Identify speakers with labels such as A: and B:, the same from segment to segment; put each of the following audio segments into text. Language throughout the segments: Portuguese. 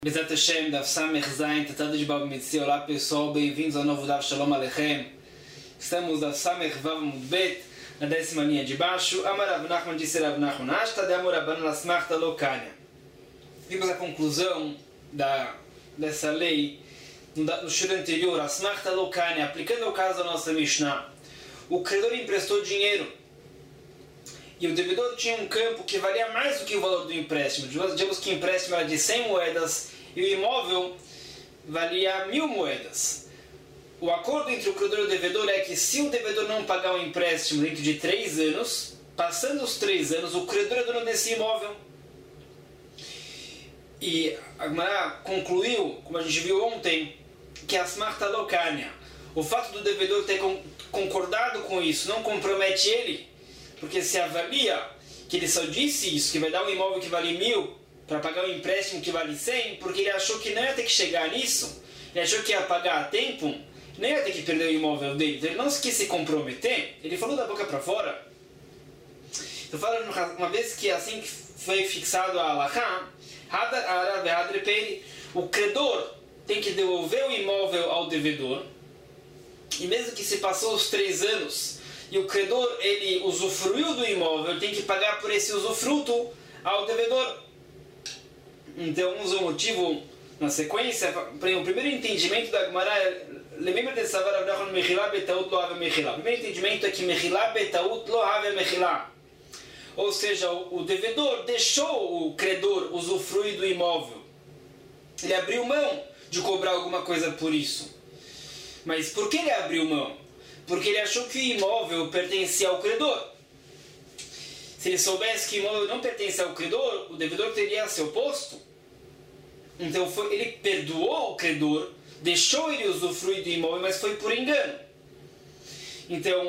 A: Bezat Hashem, Daf Samech Zayin, Tratado de Baba Metzia. Olá pessoal, bem-vindos ao novo Daf Shalom Aleichem. Estamos Daf Samech Vav Mudbet, na 10ª linha de baixo. Amar Rav Nachman disse Rav Nachman, Ashta de Amor Rabbanan Lasmachta Lokanya. Vimos a conclusão dessa lei no shur anterior, Asmachta Lokanya, aplicando o caso da nossa Mishnah. O credor emprestou dinheiro e o devedor tinha um campo que valia mais do que o valor do empréstimo. Digamos que o empréstimo era de 100 moedas e o imóvel valia 1000 moedas. O acordo entre o credor e o devedor é que se o devedor não pagar o empréstimo dentro de 3 anos, passando os 3 anos, o credor é dono desse imóvel. E a Gemara concluiu, como a gente viu ontem, que a Asmachta Lokanya, o fato do devedor ter concordado com isso, não compromete ele, porque se avalia que ele só disse isso, que vai dar um imóvel que vale 1000 para pagar um empréstimo que vale 100, porque ele achou que não ia ter que chegar nisso, ele achou que ia pagar a tempo, nem ia ter que perder o imóvel dele. Então ele não quis se comprometer, ele falou da boca para fora. Então fala uma vez que assim que foi fixado a Halachá, o credor tem que devolver o imóvel ao devedor, e mesmo que se passou os 3 anos e o credor ele usufruiu do imóvel, tem que pagar por esse usufruto ao devedor. Então vamos ao motivo na sequência. O primeiro entendimento da Gemara é o primeiro entendimento é que Mechilá Betaut Lo Have Mechilá, ou seja, o devedor deixou o credor usufruir do imóvel, ele abriu mão de cobrar alguma coisa por isso. Mas por que ele abriu mão? Porque ele achou que o imóvel pertencia ao credor. Se ele soubesse que o imóvel não pertence ao credor, o devedor teria se oposto. Então ele perdoou o credor, deixou ele usufruir do imóvel, mas foi por engano. Então,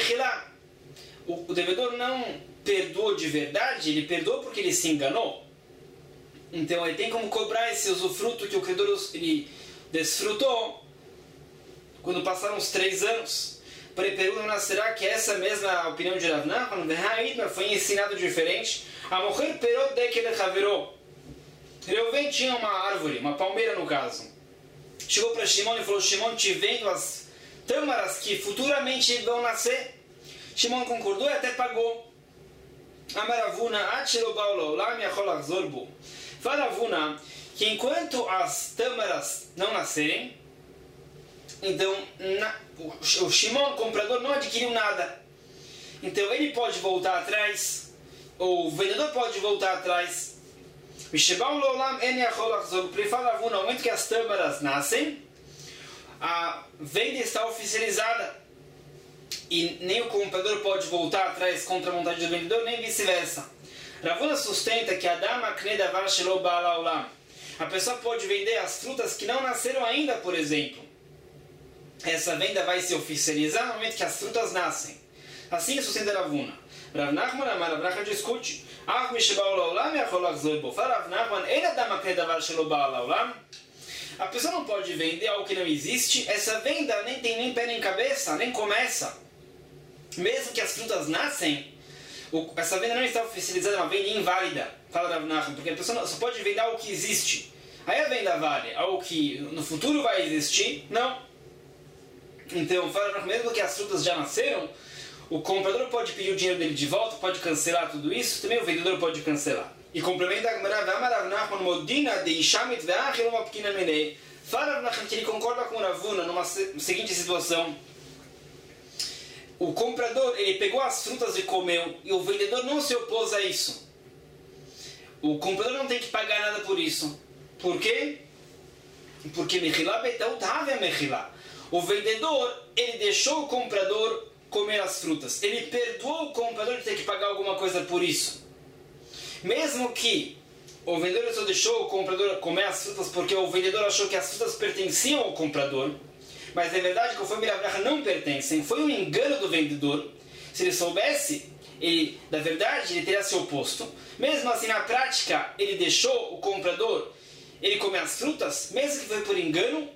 A: o devedor não perdoou de verdade, ele perdoou porque ele se enganou. Então ele tem como cobrar esse usufruto que o credor ele desfrutou quando passaram os 3 anos. Pergunta, será que essa mesma opinião de Rav Nachman foi ensinado diferente? A morrer perou de que ele chaverou. Reuven tinha uma árvore, uma palmeira no caso. Chegou para Shimon e falou: Shimon, te vendo as tâmaras que futuramente vão nascer. Shimon concordou e até pagou. Amaravuna atilo baulo lá me acholach zorbu. Fala Ravuna que enquanto as tâmaras não nascerem, então o Shimon, comprador, não adquiriu nada. Então ele pode voltar atrás, ou o vendedor pode voltar atrás. No momento que as tâmaras nascem, a venda está oficializada e nem o comprador pode voltar atrás contra a vontade do vendedor, nem vice-versa. Ravuna sustenta que a pessoa pode vender as frutas que não nasceram ainda, por exemplo. Essa venda vai se oficializar no momento que as frutas nascem. Assim sustenta Ravuna. Rav Nachman Amar, Rav Nachman discute. A pessoa não pode vender algo que não existe. Essa venda nem tem nem pé nem cabeça, nem começa. Mesmo que as frutas nascem, essa venda não está oficializada, é uma venda inválida. Fala Rav Nachman, porque a pessoa só pode vender algo que existe. Aí a venda vale. Algo que no futuro vai existir, não. Então, mesmo que as frutas já nasceram, o comprador pode pedir o dinheiro dele de volta, pode cancelar tudo isso, também o vendedor pode cancelar. E complementa a Gemara, fala que ele concorda com o Ravuna numa seguinte situação. O comprador, ele pegou as frutas e comeu, e o vendedor não se opôs a isso. O comprador não tem que pagar nada por isso. Por quê? Porque Mechilá Betaut Have Mechilá. O vendedor, ele deixou o comprador comer as frutas. Ele perdoou o comprador de ter que pagar alguma coisa por isso. Mesmo que o vendedor só deixou o comprador comer as frutas porque o vendedor achou que as frutas pertenciam ao comprador, mas na verdade, conforme Rav Nachman, não pertencem. Foi um engano do vendedor. Se ele soubesse, da verdade, ele teria se oposto. Mesmo assim, na prática, ele deixou o comprador ele comer as frutas, mesmo que foi por engano.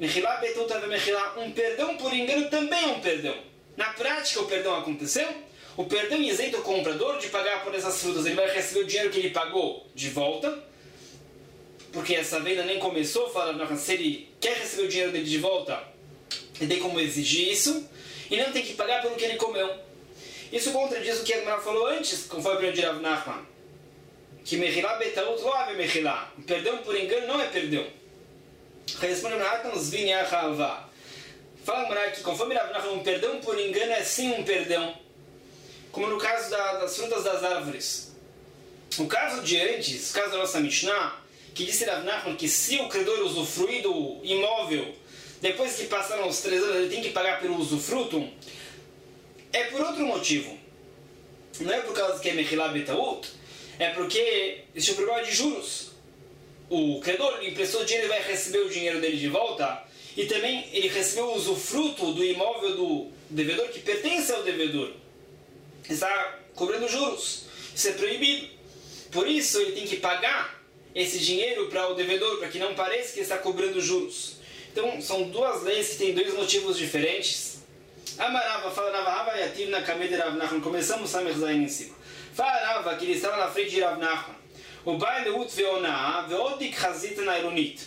A: Um perdão por engano também é um perdão. Na prática o perdão aconteceu. O perdão isenta o comprador de pagar por essas frutas. Ele vai receber o dinheiro que ele pagou de volta. porque essa venda nem começou, fala Rav Nachman, se ele quer receber o dinheiro dele de volta, ele tem como exigir isso, e não tem que pagar pelo que ele comeu. Isso contradiz o que a Gemara falou antes, conforme o de Rav Nachman, que mechilá betaut lo ave mechilá, perdão por engano não é perdão. Responde Rav Nachman, nos vinha chalvá. Fala Gemara que conforme Rav Nachman, um perdão por engano é sim um perdão, como no caso das frutas das árvores. O caso de antes, o caso da nossa Mishnah, que disse Rav Nachman que se o credor usufruir do imóvel, depois que passaram os 3 anos, ele tem que pagar pelo usufruto, é por outro motivo. Não é por causa que é mechilá betaut, é porque existe o problema de juros. O credor emprestou dinheiro e vai receber o dinheiro dele de volta, e também ele recebeu o usufruto do imóvel do devedor que pertence ao devedor. Está cobrando juros. Isso é proibido. Por isso ele tem que pagar esse dinheiro para o devedor, para que não pareça que ele está cobrando juros. Então são duas leis que têm 2 motivos diferentes. Amarava, fala Rava Yativ na Kameh de Rav Nachman. Começamos a Zayin em cima. Fala Rava que ele estava na frente de Rav Nachman. O baile ut veonaa veodik chazita na ironit.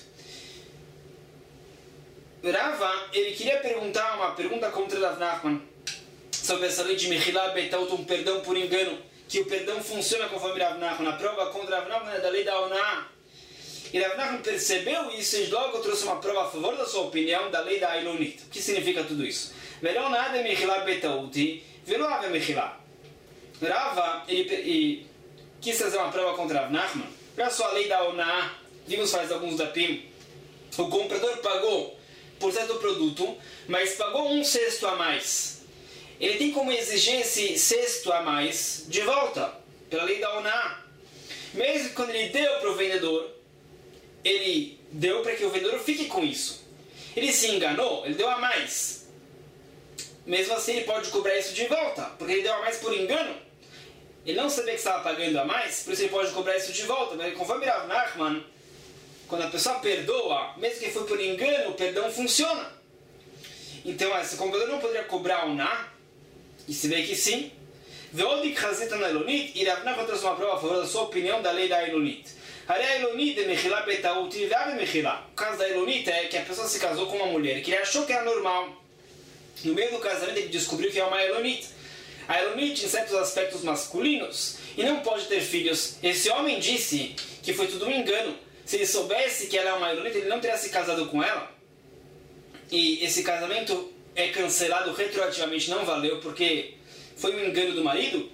A: Rava, ele queria perguntar uma pergunta contra Rav Nachman sobre essa lei de mechilá betaut, um perdão por engano, que o perdão funciona conforme Rav Nachman. A prova contra Rav Nachman é da lei da oná. E Rav Nachman percebeu isso e logo trouxe uma prova a favor da sua opinião da lei da Ilonit. O que significa tudo isso? Verão nada mechilá betauti, verão ave mechilá. Rava, ele quis fazer uma prova contra Rav Nachman. Olha só a lei da oná, vimos faz alguns dapim. O comprador pagou por certo produto, mas pagou 1/6 a mais. Ele tem como exigir esse 1/6 a mais de volta, pela lei da oná. Mesmo que quando ele deu para o vendedor, ele deu para que o vendedor fique com isso. Ele se enganou, ele deu a mais. Mesmo assim ele pode cobrar isso de volta, porque ele deu a mais por engano. Ele não sabia que estava pagando a mais, por isso ele pode cobrar isso de volta. Mas conforme Rav Nachman, quando a pessoa perdoa, mesmo que foi por engano, o perdão funciona. Então esse comprador não poderia cobrar o na, e se vê que sim. Veodik chazita na Ilonit, e Rav Nachman trouxe uma prova a favor da sua opinião da lei da Ilonit. A Ilonit é mechilá betaut e ave mechilá. O caso da Ilonit é que a pessoa se casou com uma mulher que ele achou que era normal. No meio do casamento ele descobriu que é uma Ilonit. A Ilonit em certos aspectos masculinos e não pode ter filhos. Esse homem disse que foi tudo um engano. Se ele soubesse que ela é uma Ilonit, ele não teria se casado com ela. E esse casamento é cancelado retroativamente, não valeu, porque foi um engano do marido.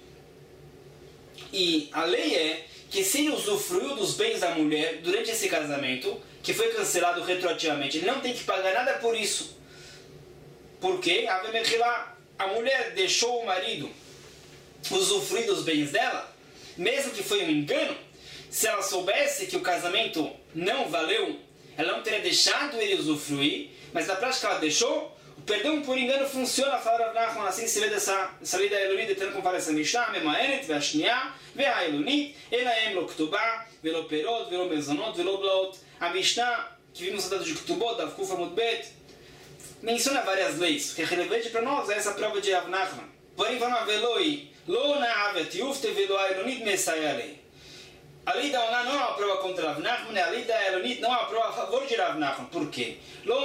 A: E a lei é que se ele usufruiu dos bens da mulher durante esse casamento, que foi cancelado retroativamente, ele não tem que pagar nada por isso. Porque a mulher deixou o marido usufruir dos bens dela, mesmo que foi um engano. Se ela soubesse que o casamento não valeu, ela não teria deixado ele usufruir, mas na prática ela deixou. O perdão por engano funciona, fala Rav Nachman, assim se vê dessa lei da Ilonit, tendo como fala essa Mishnah, Memaenet, Veashniá, Veha Ilonit, Elaem lo Ktubá, Velo Perot, Velo Mezonot, Velo Blot. A Mishnah, que vimos no tratado de Ktubot, da Kufa Mudbet, menciona várias leis, que é relevante para nós, é essa prova de Rav Nachman. Porém, vamos ver, Lo Na'avet Yufte Velo Ilonit Mesayalei. A lei da oná não é uma prova contra Rav Nachman, a lei da Ilonit não é uma prova a favor de Rav Nachman. Por quê?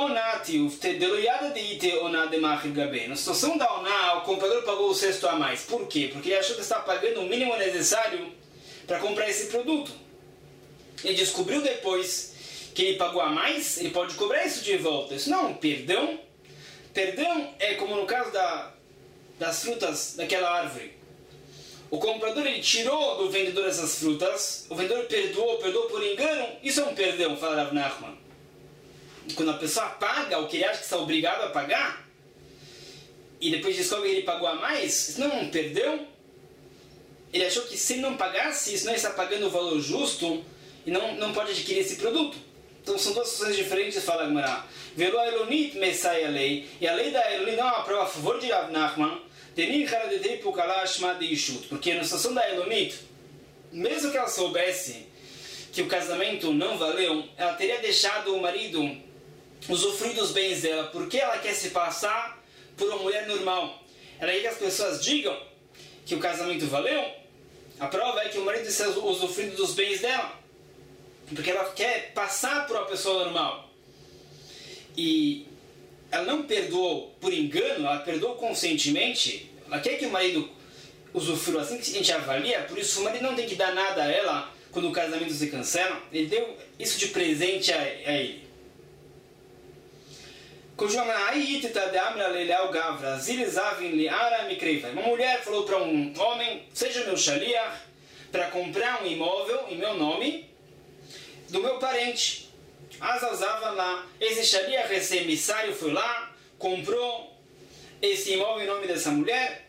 A: Na situação da oná, o comprador pagou o 1/6 a mais. Por quê? Porque ele achou que estava pagando o mínimo necessário para comprar esse produto. Ele descobriu depois que ele pagou a mais, ele pode cobrar isso de volta. Isso não é um perdão. Perdão é como no caso das frutas daquela árvore. O comprador ele tirou do vendedor essas frutas, o vendedor perdoou por engano, isso é um perdão, fala Rav Nachman. Quando a pessoa paga o que ele acha que está obrigado a pagar, e depois descobre que ele pagou a mais, isso não é um perdão. Ele achou que se ele não pagasse isso, não está pagando o valor justo, e não pode adquirir esse produto. Então são duas situações diferentes, fala Gemara. Velo a Ilonit mesai a lei, e a lei da Ilonit não é uma prova a favor de Rav Nachman, porque na situação da Ilonit, mesmo que ela soubesse que o casamento não valeu, ela teria deixado o marido usufruir dos bens dela, porque ela quer se passar por uma mulher normal. Ela quer que as pessoas digam que o casamento valeu. A prova é que o marido está usufruindo dos bens dela. porque ela quer passar por uma pessoa normal. E ela não perdoou por engano, ela perdoou conscientemente. Ela quer que o marido usufrua, assim que a gente avalia, por isso o marido não tem que dar nada a ela quando o casamento se cancela. Ele deu isso de presente a ele. Uma mulher falou para um homem: seja meu shaliach para comprar um imóvel em meu nome do meu parente. Azazava lá, esse shaliach, esse emissário foi lá, comprou esse imóvel em nome dessa mulher.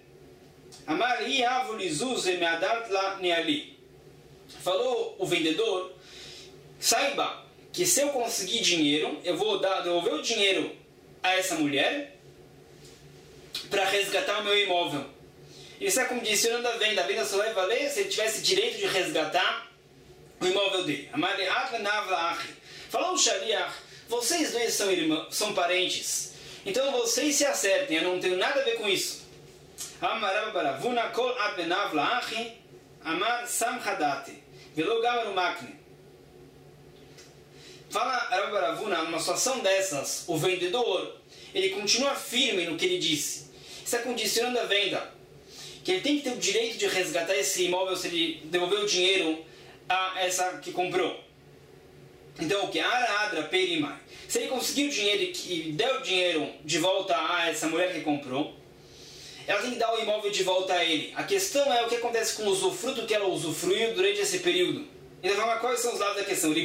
A: Falou o vendedor: saiba que se eu conseguir dinheiro, eu vou devolver o dinheiro a essa mulher para resgatar o meu imóvel. Ele está condicionando a venda só vai valer se ele tivesse direito de resgatar o imóvel dele. Falou o shaliach: vocês dois são parentes, então vocês se acertem, eu não tenho nada a ver com isso. Amar Baravuna kol abenav laachi amar samchadati velo gamaru makne. Fala Rav Baravuna, numa situação dessas, o vendedor, ele continua firme no que ele disse. Está condicionando a venda, que ele tem que ter o direito de resgatar esse imóvel se ele devolver o dinheiro a essa que comprou. Então, o que? Aradra perimai. Se ele conseguir o dinheiro e der o dinheiro de volta a essa mulher que comprou, ela tem que dar o imóvel de volta a ele. A questão é o que acontece com o usufruto que ela usufruiu durante esse período. Então, vamos lá, quais são os lados da questão?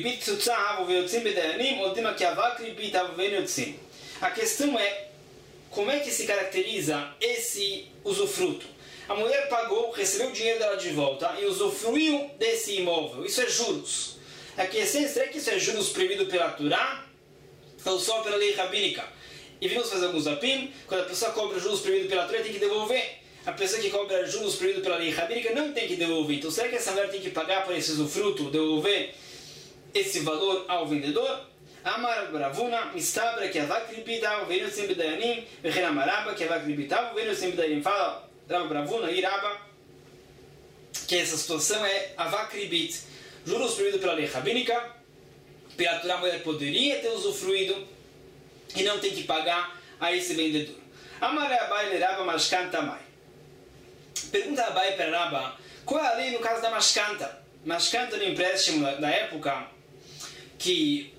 A: A questão é como é que se caracteriza esse usufruto. A mulher pagou, recebeu o dinheiro dela de volta e usufruiu desse imóvel. Isso é juros. A questão é, será que isso é juros proibido pela Torá ou só pela lei rabínica? E vimos fazer alguns apim, quando a pessoa cobra juros proibidos pela Torá, tem que devolver. A pessoa que cobra juros proibidos pela lei rabínica não tem que devolver. Então, será que essa mulher tem que pagar por esse usufruto, devolver esse valor ao vendedor? Amar Baravuna, Mistabra, que avak libitav, venu sempre dayanim, vechen amaraba, que avak libitav, venu sempre dayanim. Fala Rav Baravuna e Raba que essa situação é avak libit, juros proibidos pela lei rabínica. Pela Torá, a mulher poderia ter usufruído e não tem que pagar a esse vendedor. Amar Abai le Raba mashkanta mai. Pergunta Abai para Raba, qual é a lei no caso da mashkanta? Mashkanta no empréstimo da época, que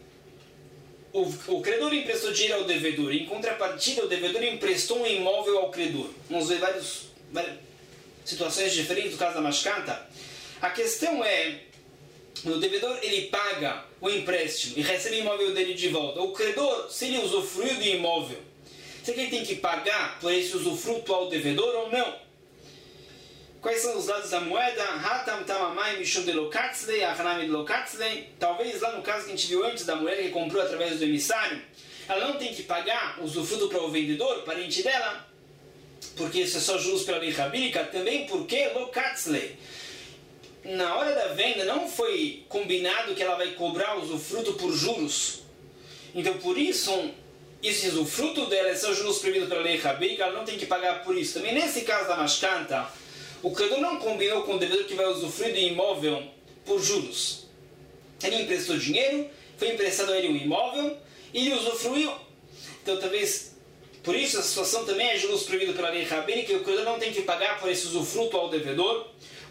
A: o credor emprestou dinheiro ao devedor, em contrapartida o devedor emprestou um imóvel ao credor. Vamos ver várias situações diferentes do caso da mashkanta. A questão é, o devedor ele paga o empréstimo e recebe o imóvel dele de volta. O credor, se ele usufruiu do imóvel, será que ele tem que pagar por esse usufruto ao devedor ou não? Quais são os lados da moeda? Hatam tamamai mishum de lokatzlei, achanami de lokatzlei. Talvez lá no caso que a gente viu antes da mulher que comprou através do emissário, ela não tem que pagar o usufruto para o vendedor, parente dela, porque isso é só juros pela lei rabínica, também porque lokatzlei. Na hora da venda não foi combinado que ela vai cobrar o usufruto por juros. Então por isso, esse usufruto dela é só juros proibidos pela lei rabínica, ela não tem que pagar por isso. Também nesse caso da mashkanta, o credor não combinou com o devedor que vai usufruir do imóvel por juros. Ele emprestou dinheiro, foi emprestado a ele um imóvel e ele usufruiu. Então talvez, por isso a situação também é juros proibido pela lei rabínica, que o credor não tem que pagar por esse usufruto ao devedor.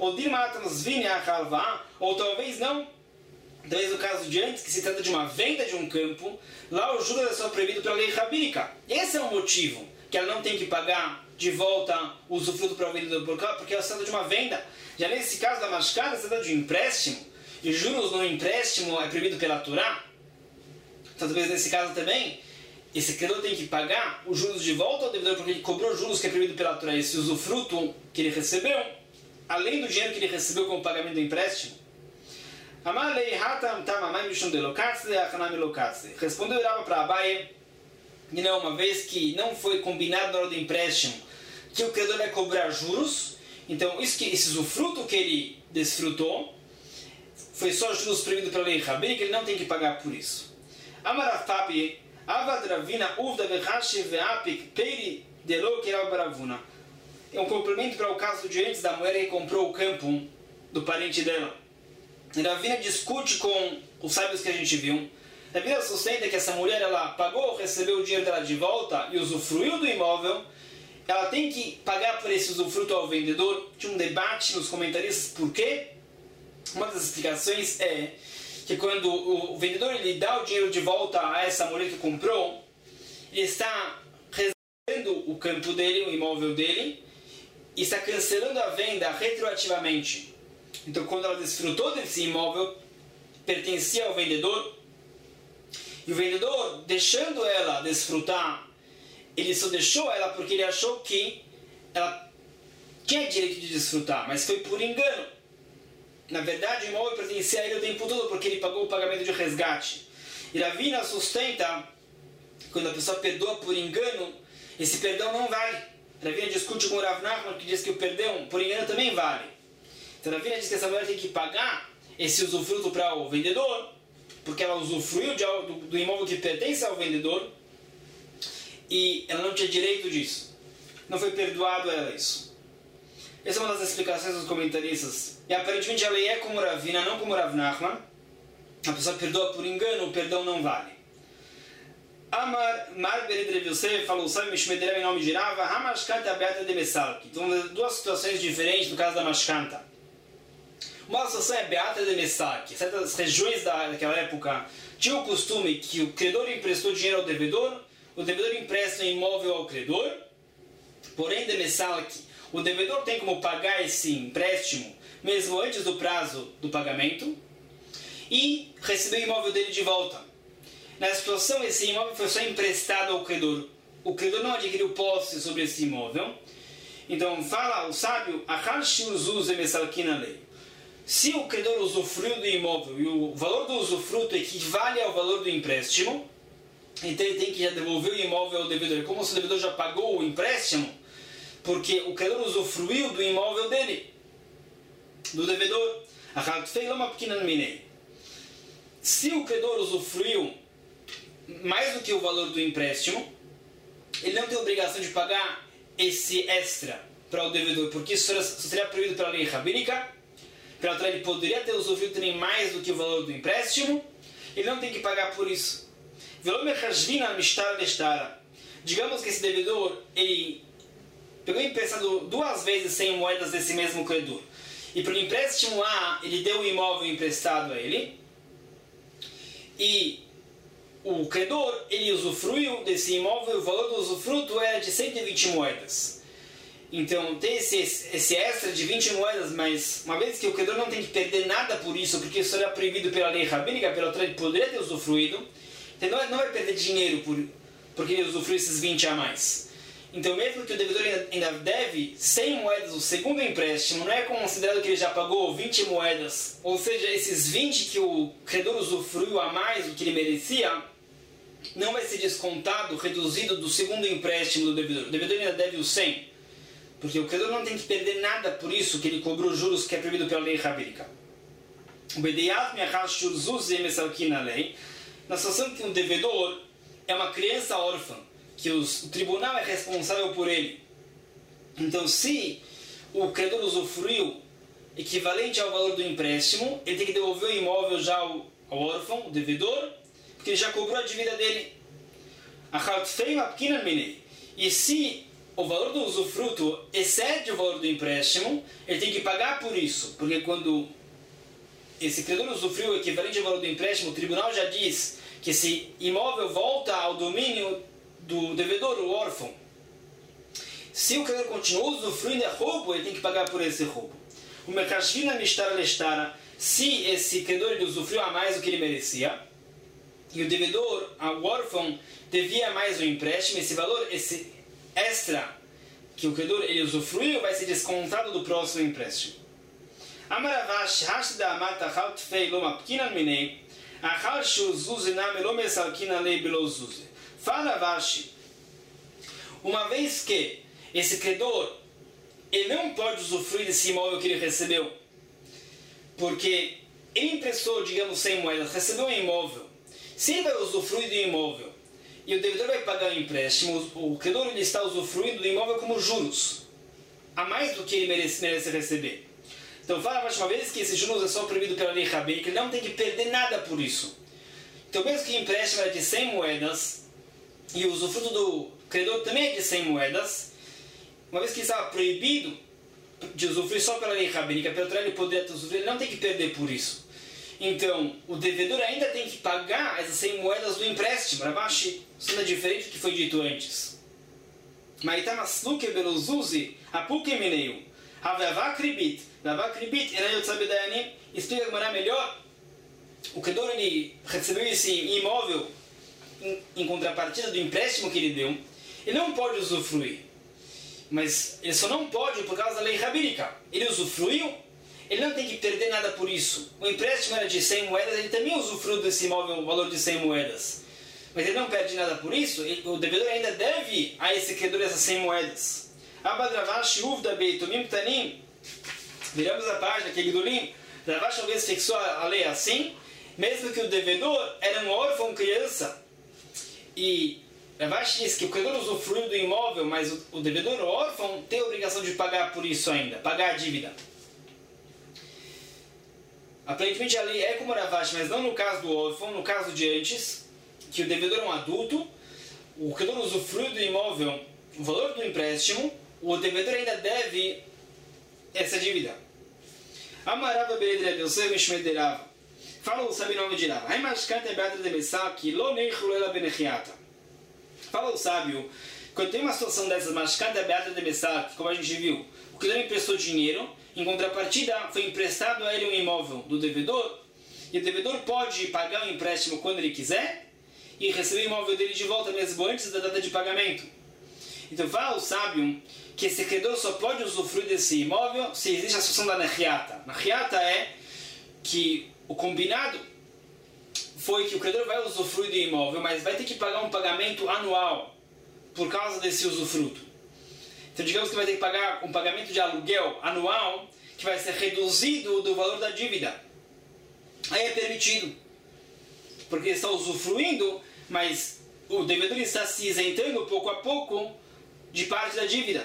A: Ou talvez não. Talvez no caso de antes, que se trata de uma venda de um campo, lá o juros é só proibido pela lei rabínica. Esse é o motivo que ela não tem que pagar de volta o usufruto para o vendedor, porque ela se trata de uma venda. Já nesse caso da mashkata, se trata de um empréstimo, e juros no empréstimo é proibido pela Torá. Então talvez nesse caso também, esse credor tem que pagar os juros de volta ao devedor, porque ele cobrou juros que é proibido pela Torá. Esse usufruto que ele recebeu, além do dinheiro que ele recebeu como pagamento do empréstimo. Respondeu Rava para Abaye, e não, uma vez que não foi combinado na hora do empréstimo que o credor vai cobrar juros, então esse usufruto que ele desfrutou foi só juros proibido pela lei rabínica, ele não tem que pagar por isso. Amarafapi avadravina uvda vehashi veapik peiri delo kirau baravuna. É um complemento para o caso de antes da mulher que comprou o campo do parente dela. Ravina discute com os sábios que a gente viu. A Bíblia sustenta que essa mulher, ela pagou, recebeu o dinheiro dela de volta e usufruiu do imóvel, ela tem que pagar por esse usufruto ao vendedor. Tinha um debate nos comentaristas por quê. Uma das explicações é que quando o vendedor ele dá o dinheiro de volta a essa mulher que comprou, ele está reservando o campo dele, o imóvel dele, e está cancelando a venda retroativamente. Então, quando ela desfrutou desse imóvel, pertencia ao vendedor, e o vendedor, deixando ela desfrutar, ele só deixou ela porque ele achou que ela tinha direito de desfrutar, mas foi por engano. Na verdade, o imóvel pertencia a ele o tempo todo porque ele pagou o pagamento de resgate. E Ravina sustenta, quando a pessoa perdoa por engano, esse perdão não vale. Ravina discute com o Rav Nachman, que diz que o perdão por engano também vale. Então Ravina diz que essa mulher tem que pagar esse usufruto para o vendedor, porque ela usufruiu do imóvel que pertence ao vendedor, e ela não tinha direito disso. Não foi perdoado a ela isso. Essa é uma das explicações dos comentaristas. E aparentemente a lei é como Ravina, não como Rav Nachman. A pessoa perdoa por engano, o perdão não vale. Amar Marbered Rev Yosef falou: Sabe Mishmederem em nome de Rava, Hamashkanta Beata de Mesalki. Então, duas situações diferentes no caso da Mashkanta. Uma situação é Beata de Mesalki. Certas regiões daquela época tinham o costume que o credor emprestou dinheiro ao devedor, o devedor empresta um imóvel ao credor, porém de Mesalki, o devedor tem como pagar esse empréstimo mesmo antes do prazo do pagamento e receber o imóvel dele de volta. Na situação, esse imóvel foi só emprestado ao credor. O credor não adquiriu posse sobre esse imóvel. Então, fala o sábio, se o credor usufruiu do imóvel e o valor do usufruto equivale ao valor do empréstimo, então ele tem que já devolver o imóvel ao devedor. Como se o devedor já pagou o empréstimo, porque o credor usufruiu do imóvel dele, do devedor. Se o credor usufruiu mais do que o valor do empréstimo, ele não tem obrigação de pagar esse extra para o devedor, porque isso seria proibido pela lei rabínica. Pela outra, ele poderia ter usufruído também mais do que o valor do empréstimo, ele não tem que pagar por isso. Digamos que esse devedor ele pegou emprestado 2 vezes 100 moedas desse mesmo credor, e para o empréstimo A ele deu o imóvel emprestado a ele, e o credor ele usufruiu desse imóvel e o valor do usufruto era de 120 moedas. Então tem esse extra de 20 moedas, mas uma vez que o credor não tem que perder nada por isso, porque isso era proibido pela lei rabínica, pela outra ele poderia ter usufruído, então não vai perder dinheiro porque ele usufruiu esses 20 a mais. Então mesmo que o devedor ainda deve 100 moedas o segundo empréstimo, não é considerado que ele já pagou 20 moedas, ou seja, esses 20 que o credor usufruiu a mais do que ele merecia, não vai ser descontado, reduzido do segundo empréstimo do devedor. O devedor ainda deve os 100, porque o credor não tem que perder nada por isso que ele cobrou juros que é proibido pela lei rabínica. Na situação que um devedor é uma criança órfã, que o tribunal é responsável por ele. Então, se o credor usufruiu equivalente ao valor do empréstimo, ele tem que devolver o imóvel já ao órfão, o devedor, porque ele já cobrou a dívida dele. E se o valor do usufruto excede o valor do empréstimo, ele tem que pagar por isso, porque quando esse credor usufruiu o equivalente ao valor do empréstimo, o tribunal já diz que esse imóvel volta ao domínio do devedor, o órfão. Se o credor continuou usufruindo é roubo, ele tem que pagar por esse roubo. O Mekashvina Mishtara Leshtara, se esse credor ele usufruiu a mais do que ele merecia, e o devedor, o órfão, devia mais o empréstimo, esse valor, esse extra que o credor ele usufruiu, vai ser descontado do próximo empréstimo. Amaravash Hashda Amata Halt Fei Loma Pkinan Minei Achal Shuzuzi Name Lome Salkina Lei Belozuzi. Fala Vashi, uma vez que esse credor ele não pode usufruir desse imóvel que ele recebeu, porque ele emprestou, digamos, 100 moedas, recebeu um imóvel. Se ele vai usufruir do imóvel e o devedor vai pagar o empréstimo, o credor ele está usufruindo do imóvel como juros, a mais do que ele merece receber. Então fala mais uma vez que esse juros é só proibido pela lei rabínica, ele não tem que perder nada por isso. Então mesmo que o empréstimo era de 100 moedas, e o usufruto do credor também é de 100 moedas, uma vez que estava proibido de usufruir só pela lei rabínica, pelo ele poder usufruir, ele não tem que perder por isso. Então, o devedor ainda tem que pagar essas 100 moedas do empréstimo. Ravashi, isso não é diferente do que foi dito antes. Maitamasluke belozuzi, apuke mineu, havavakribit, havavakribit, erayotzabedayani, explica a maneira melhor. O credor ele recebeu esse imóvel em contrapartida do empréstimo que ele deu, ele não pode usufruir. Mas ele só não pode por causa da lei rabínica. Ele usufruiu, ele não tem que perder nada por isso. O empréstimo era de 100 moedas, ele também usufruiu desse imóvel, o valor de 100 moedas. Mas ele não perde nada por isso, o devedor ainda deve a esse credor essas 100 moedas. Abadravash uvda beitomim tanim. Viramos a página que Guidolim, Ravash talvez fixou a lei assim, mesmo que o devedor era um órfão criança. E Ravash diz que o credor usufruiu do imóvel, mas o devedor órfão tem a obrigação de pagar por isso ainda, pagar a dívida. Aparentemente a lei é como Ravash, mas não no caso do órfão, no caso de antes, que o devedor é um adulto, o credor usufruiu do imóvel, o valor do empréstimo, o devedor ainda deve essa dívida. Amarava beredra Yosef Mishmederava. Fala o sábio nome de Rava. Fala o sábio, quando tem uma situação dessas, mashkanta beata de Messar, como a gente viu, o credor emprestou dinheiro, em contrapartida foi emprestado a ele um imóvel do devedor, e o devedor pode pagar o empréstimo quando ele quiser, e receber o imóvel dele de volta mesmo antes da data de pagamento. Então fala o sábio que esse credor só pode usufruir desse imóvel se existe a situação da nachiata. Nachiata é que o combinado foi que o credor vai usufruir do imóvel, mas vai ter que pagar um pagamento anual por causa desse usufruto. Então digamos que vai ter que pagar um pagamento de aluguel anual que vai ser reduzido do valor da dívida. Aí é permitido, porque está usufruindo, mas o devedor está se isentando pouco a pouco de parte da dívida.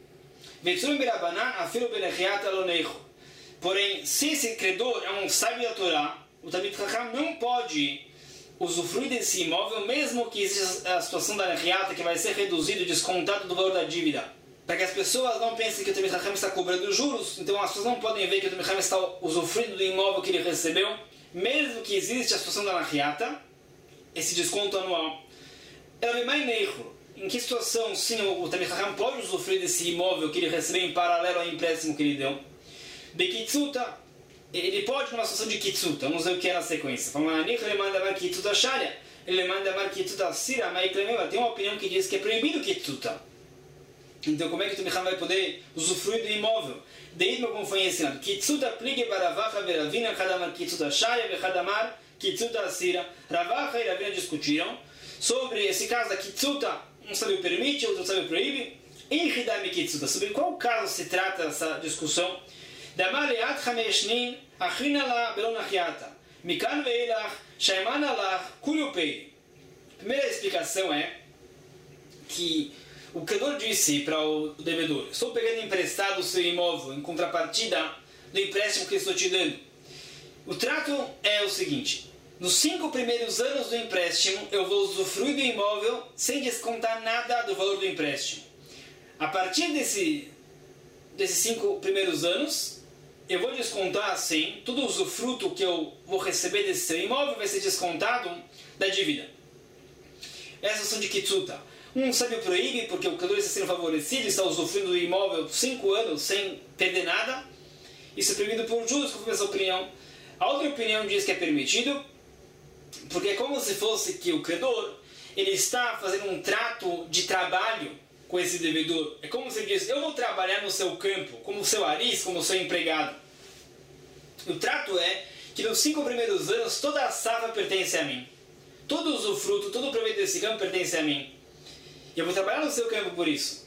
A: Porém, se esse credor é um sábio da Torá, o Talmid Chacham não pode usufruir desse imóvel, mesmo que exista a situação da Nehiata, que vai ser reduzido, descontado do valor da dívida. Para que as pessoas não pensem que o Talmid Chacham está cobrando juros, então as pessoas não podem ver que o Talmid Chacham está usufruindo do imóvel que ele recebeu, mesmo que exista a situação da Nehiata, esse desconto anual. Em que situação, sim, o Talmid Chacham pode usufruir desse imóvel que ele recebeu em paralelo ao empréstimo que ele deu? Bekitsuta, ele pode numa situação de kitsuta, vamos ver o que é na sequência. Ele manda mar kitsuta sharia, ele manda mar kitsuta sira, mas tem uma opinião que diz que é proibido kitsuta. Então como é que o Talmid Chacham vai poder usufruir do imóvel? Daí como foi ensinado, kitsuta pligue baravacha veravina, kadamar kitsuta sharia, vechadamar kitsuta sira. Ravacha e Ravina discutiram sobre esse caso da kitsuta, um sábio permite, outro sábio proíbe. Inhidami kitsuta, sobre qual caso se trata essa discussão? Damaleat chameshnin achinala belonachiata mikan veilach shaimanalach kuliupei. A primeira explicação é que o credor disse para o devedor: estou pegando emprestado o seu imóvel em contrapartida do empréstimo que estou te dando. O trato é o seguinte: nos 5 primeiros anos do empréstimo eu vou usufruir do imóvel sem descontar nada do valor do empréstimo. A partir desses 5 primeiros anos eu vou descontar, assim, todo o usufruto que eu vou receber desse seu imóvel vai ser descontado da dívida. Essa são de kitsuta. Um sábio proíbe porque o credor está sendo favorecido, está usufruindo do imóvel 5 anos sem perder nada. Isso é proibido por juros, conforme essa opinião. A outra opinião diz que é permitido, porque é como se fosse que o credor ele está fazendo um trato de trabalho com esse devedor. É como se ele diz: eu vou trabalhar no seu campo, como seu aris, como seu empregado. O trato é que nos 5 primeiros anos toda a safra pertence a mim. Todo o usufruto, todo o proveito desse campo pertence a mim. E eu vou trabalhar no seu campo por isso.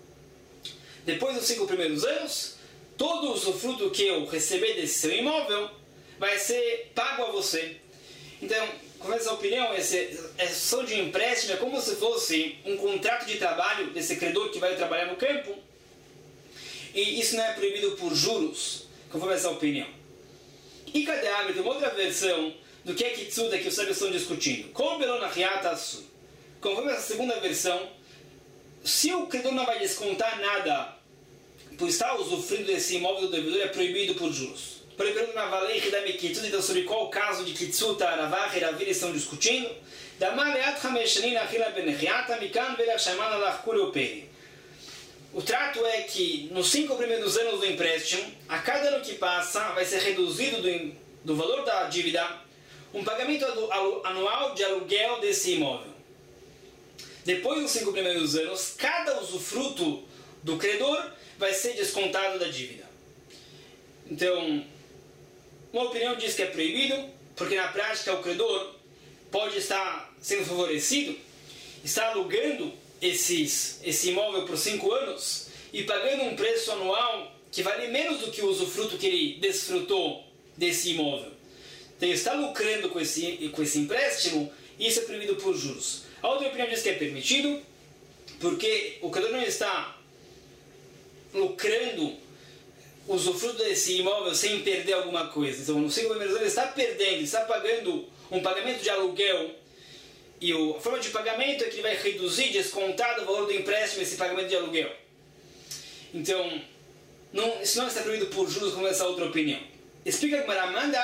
A: Depois dos 5 primeiros anos, todo o usufruto que eu receber desse seu imóvel vai ser pago a você. Então, com essa opinião, essa situação de empréstimo é como se fosse um contrato de trabalho desse credor que vai trabalhar no campo. E isso não é proibido por juros. conforme essa opinião. E cadê a tem uma outra versão do que é Kitsuta que os sábios estão discutindo. Conforme essa segunda versão, se o credor não vai descontar nada por estar usufruindo desse imóvel do devedor, é proibido por juros. Por exemplo, na Valei da Kitsuta, então sobre qual caso de Kitsuta, Ravach e Ravir estão discutindo, o trato é que nos 5 primeiros anos do empréstimo, a cada ano que passa, vai ser reduzido do valor da dívida um pagamento anual de aluguel desse imóvel. Depois dos 5 primeiros anos, cada usufruto do credor vai ser descontado da dívida. Então, uma opinião diz que é proibido, porque na prática o credor pode estar sendo favorecido, está alugando esse imóvel por 5 anos e pagando um preço anual que vale menos do que o usufruto que ele desfrutou desse imóvel. Então ele está lucrando com esse empréstimo e isso é proibido por juros. A outra opinião diz que é permitido, porque o credor não está lucrando o usufruto desse imóvel sem perder alguma coisa. Então, nos 5 primeiros anos ele está perdendo, está pagando um pagamento de aluguel e a forma de pagamento é que ele vai reduzir, descontar do valor do empréstimo esse pagamento de aluguel. Então, isso não está proibido por juros, como essa outra opinião. Explica que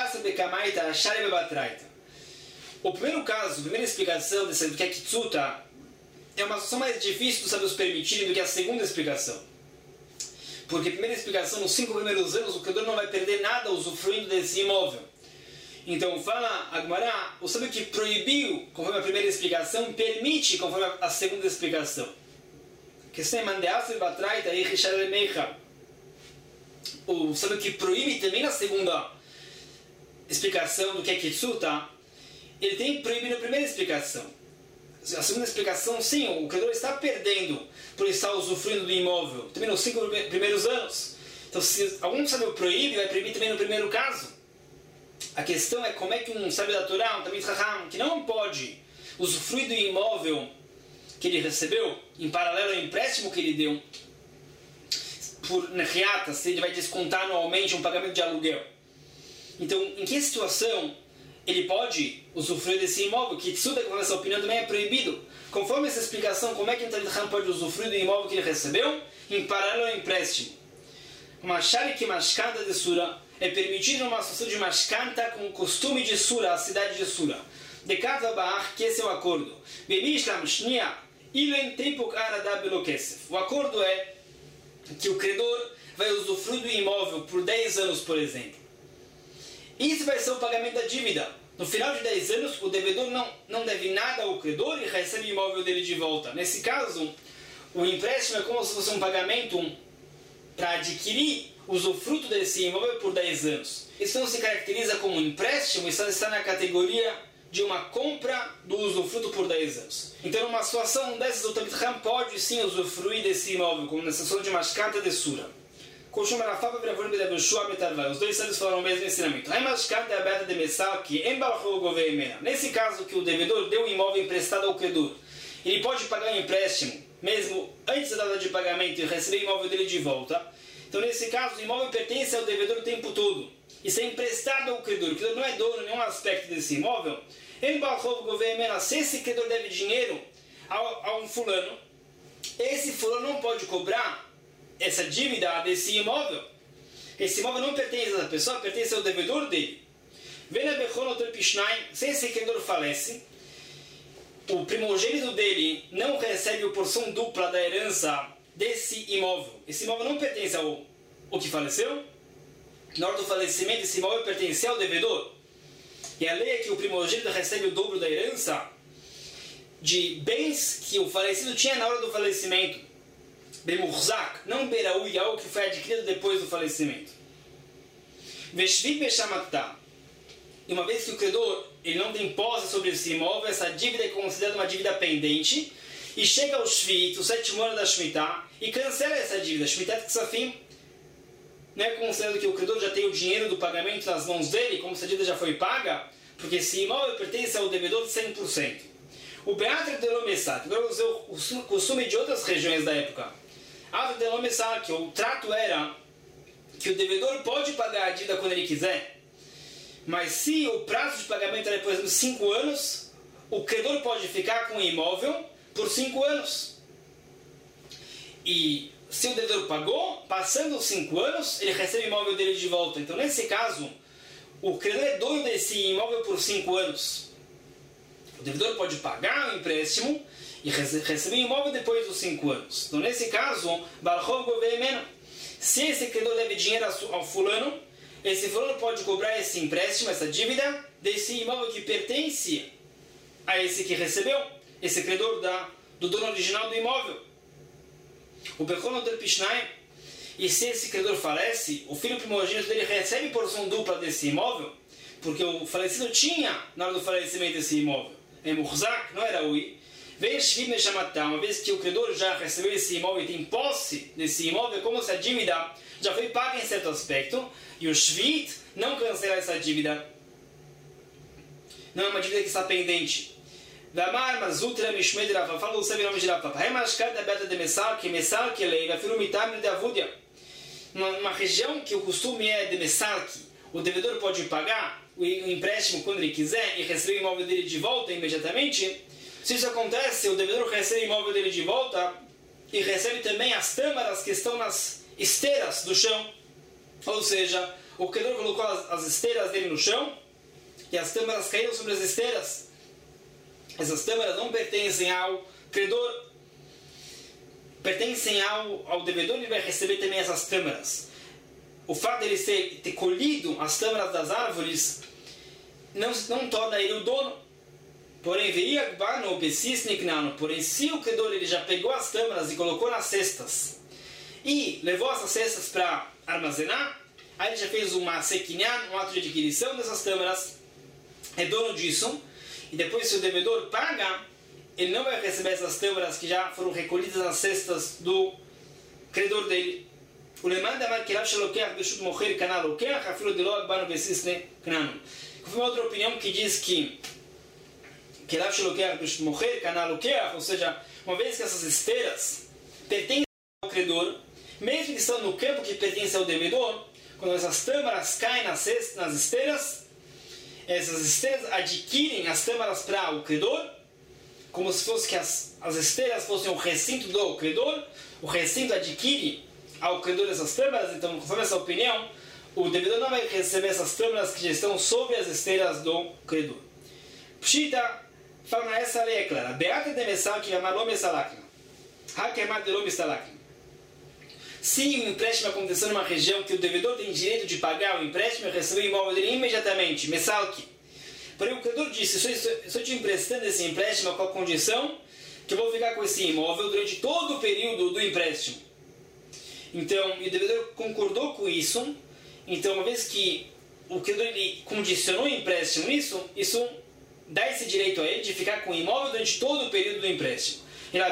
A: o primeiro caso, a primeira explicação do que é Kitsuta é uma situação mais difícil dos sábios permitirem do que a segunda explicação. Porque a primeira explicação, nos 5 primeiros anos, o credor não vai perder nada usufruindo desse imóvel. Então fala a Gemara, o sábio que proibiu, conforme a primeira explicação, permite, conforme a segunda explicação. Que se mandeasse batraita e richalemecha. O sábio que proíbe também na segunda explicação do que é Kitsuta, ele tem que proibir na primeira explicação. A segunda explicação, sim, o credor está perdendo por estar usufruindo do imóvel, também nos 5 primeiros anos. Então, se algum sábio proíbe, vai proibir também no primeiro caso. A questão é como é que um sábio da Torá, um Talmid Chacham, que não pode usufruir do imóvel que ele recebeu, em paralelo ao empréstimo que ele deu, por nechiata, se ele vai descontar anualmente um pagamento de aluguel. Então, em que situação ele pode usufruir desse imóvel? Que Kitsuta, com essa opinião, também é proibido. Conforme essa explicação, como é que um Talmid Chacham pode usufruir do imóvel que ele recebeu, em paralelo ao empréstimo? Uma sharik mashkanta de Sura é permitido numa situação de mashkanta com o costume de Sura, a cidade de Sura. De Kavabar, que esse é o acordo. O acordo é que o credor vai usufruir do imóvel por 10 anos, por exemplo. Isso vai ser o pagamento da dívida. No final de 10 anos, o devedor não deve nada ao credor e recebe o imóvel dele de volta. Nesse caso, o empréstimo é como se fosse um pagamento para adquirir o usufruto desse imóvel por 10 anos. Isso não se caracteriza como um empréstimo, isso está na categoria de uma compra do usufruto por 10 anos. Então, numa situação dessas, o Talmid Chacham pode sim usufruir desse imóvel, como na situação de mashkanta de Sura. Os dois sábios falaram o mesmo ensinamento. Nesse caso que o devedor deu o imóvel emprestado ao credor, ele pode pagar o empréstimo, mesmo antes da data de pagamento, e receber o imóvel dele de volta. Então, nesse caso, o imóvel pertence ao devedor o tempo todo. Isso é emprestado ao credor. O credor não é dono em nenhum aspecto desse imóvel. Se esse credor deve dinheiro a um fulano, esse fulano não pode cobrar essa dívida desse imóvel. Esse imóvel não pertence a essa pessoa, pertence ao devedor dele. Se esse credor falece, o primogênito dele não recebe a porção dupla da herança desse imóvel. Esse imóvel não pertence ao que faleceu. Na hora do falecimento, esse imóvel pertence ao devedor. E a lei é que o primogênito recebe o dobro da herança de bens que o falecido tinha na hora do falecimento. Bemurzak, não beraui, algo que foi adquirido depois do falecimento. Veshvit beshamatá. E uma vez que o credor ele não tem posse sobre esse imóvel, essa dívida é considerada uma dívida pendente, e chega ao Shvit, o 7º ano da Shemitah, e cancela essa dívida. Shemitah Ksafim não é considerado que o credor já tem o dinheiro do pagamento nas mãos dele, como se a dívida já foi paga, porque esse imóvel pertence ao devedor de 100%. O Beatre de Lomessat, agora vamos ver o costume de outras regiões da época. Atre de Lomessat, que o trato era que o devedor pode pagar a dívida quando ele quiser, mas se o prazo de pagamento é, por exemplo, 5 anos, o credor pode ficar com o imóvel por 5 anos. E se o devedor pagou, passando os 5 anos, ele recebe o imóvel dele de volta. Então, nesse caso, o credor é dono desse imóvel por 5 anos. O devedor pode pagar o empréstimo e receber o imóvel depois dos 5 anos. Então, nesse caso, se esse credor deve dinheiro ao fulano, esse fulano pode cobrar esse empréstimo, essa dívida, desse imóvel que pertence a esse que recebeu, esse credor do dono original do imóvel. O Bechono del Pishnai, e se esse credor falece, o filho primogênito dele recebe porção dupla desse imóvel, porque o falecido tinha, na hora do falecimento, esse imóvel. É Murzak, não era Ui. Uma vez que o credor já recebeu esse imóvel e tem posse desse imóvel, é como se a dívida já foi paga em certo aspecto, e o Shvit não cancela essa dívida. Não é uma dívida que está pendente. Fala o sobrenome de Rafa. Numa região que o costume é de Messalki, o devedor pode pagar o empréstimo quando ele quiser e receber o imóvel dele de volta imediatamente. Se isso acontece, o devedor recebe o imóvel dele de volta e recebe também as tâmaras que estão nas esteiras do chão. Ou seja, o credor colocou as esteiras dele no chão e as tâmaras caíram sobre as esteiras. Essas tâmaras não pertencem ao credor, pertencem ao devedor, ele vai receber também essas tâmaras. O fato de ele ter colhido as tâmaras das árvores não torna ele o dono. Porém, se o credor ele já pegou as tâmaras e colocou nas cestas e levou essas cestas para armazenar, aí ele já fez uma sequinhan, um ato de adquisição dessas tâmaras, é dono disso. E depois, se o devedor paga, ele não vai receber essas tâmaras que já foram recolhidas nas cestas do credor dele. O lemanda mar que Shalokeach beshut mocher kana lokeach afilo de lo bano besisne knanu. Foi uma outra opinião que diz que Shalokeach beshut mocher kana lokeach, ou seja, uma vez que essas esteiras pertencem ao credor, mesmo que estão no campo que pertence ao devedor, quando essas tâmaras caem nas esteiras, essas esteiras adquirem as tâmaras para o credor, como se fosse que as esteiras fossem o recinto do credor, o recinto adquire ao credor essas tâmaras. Então, conforme essa opinião, o devedor não vai receber essas tâmaras que já estão sobre as esteiras do credor. Pshita fala essa lei é clara. Beata de mesal que amalom esalakna. Hakemad de lom esalakna. Se o empréstimo aconteceu numa região que o devedor tem direito de pagar o empréstimo e receber o imóvel dele imediatamente, Messalki. Porém, o credor disse: estou te emprestando esse empréstimo com a condição que eu vou ficar com esse imóvel durante todo o período do empréstimo. Então, o devedor concordou com isso. Então, uma vez que o credor ele condicionou o empréstimo nisso, isso dá esse direito a ele de ficar com o imóvel durante todo o período do empréstimo.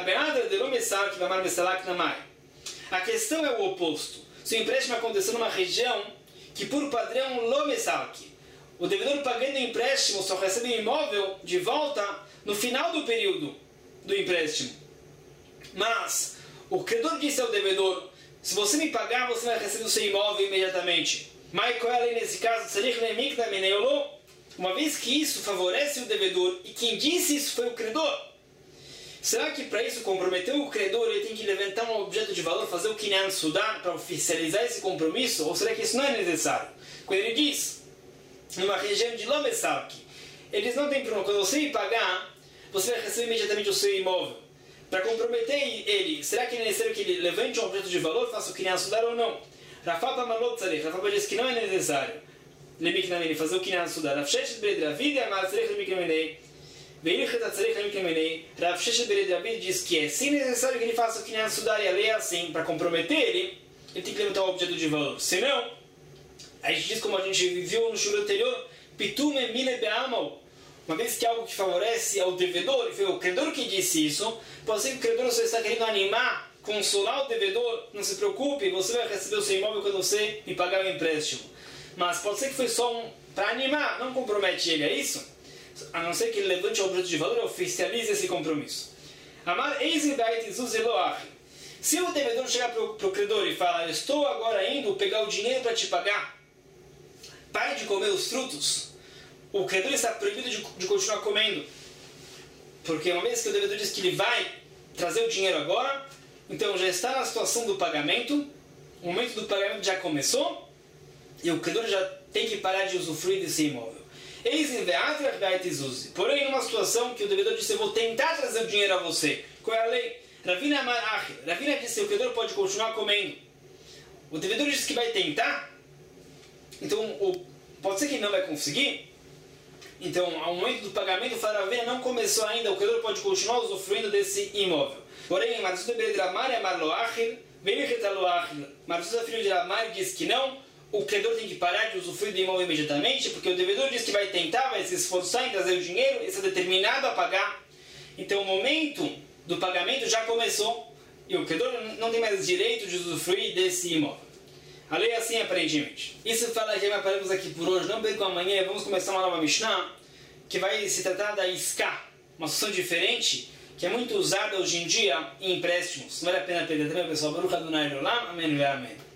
A: A questão é o oposto. Se o empréstimo aconteceu numa região que, por padrão, lomesalki, o devedor pagando o empréstimo só recebe o imóvel de volta no final do período do empréstimo. Mas o credor disse ao devedor: se você me pagar, você vai receber o seu imóvel imediatamente. Mas qual é nesse caso? Uma vez que isso favorece o devedor e quem disse isso foi o credor, será que para isso comprometer o credor ele tem que levantar um objeto de valor, fazer o Kinyan Sudar para oficializar esse compromisso? Ou será que isso não é necessário? Quando ele diz, numa região de Lomesalki, eles não têm problema. Quando você me pagar, você vai receber imediatamente o seu imóvel. Para comprometer ele, será que é necessário que ele levante um objeto de valor, faça o Kinyan Sudar ou não? Rafapa Malot Tzarech. Rafapa diz que não é necessário fazer o Kinyan Sudar. Rafshesh Bred David Amar Tzarech Lemiknamenei. Rav Sheshet Beret David diz que é sim necessário que ele faça o Kinyan Sudar, e a lei é assim: para comprometer ele tem que levantar um objeto de valor. Senão, a gente diz, como a gente viu no shur anterior, Pitume Mile Be'amal. Uma vez que é algo que favorece ao devedor, e foi o credor que disse isso, pode ser que o credor só está querendo animar, consolar o devedor: não se preocupe, você vai receber o seu imóvel quando você me pagar o empréstimo. Mas pode ser que foi só para animar, não compromete ele, é isso? A não ser que ele levante o objeto de valor e oficialize esse compromisso. Amar Se o devedor chegar para o credor e falar, eu estou agora indo pegar o dinheiro para te pagar, pare de comer os frutos, o credor está proibido de continuar comendo. Porque uma vez que o devedor diz que ele vai trazer o dinheiro agora, então já está na situação do pagamento, o momento do pagamento já começou, e o credor já tem que parar de usufruir desse imóvel. Porém, numa situação que o devedor disse, eu vou tentar trazer o dinheiro a você. Qual é a lei? Ravina disse que o credor pode continuar comendo. O devedor disse que vai tentar, então pode ser que não vai conseguir. Então, ao momento do pagamento, o Ravina não começou ainda, o credor pode continuar usufruindo desse imóvel. Porém, Marzuda filho de Ramar, diz que não, o credor tem que parar de usufruir do imóvel imediatamente, porque o devedor diz que vai tentar, vai se esforçar em trazer o dinheiro, ele está determinado a pagar. Então, o momento do pagamento já começou, e o credor não tem mais direito de usufruir desse imóvel. A lei é assim, aparentemente. Isso fala que nós paramos aqui por hoje. Não percam amanhã, vamos começar uma nova Mishnah, que vai se tratar da Iská, uma solução diferente, que é muito usada hoje em dia em empréstimos. Não vale a pena perder também, pessoal. Baruch Adonai Olam. Amém e amém.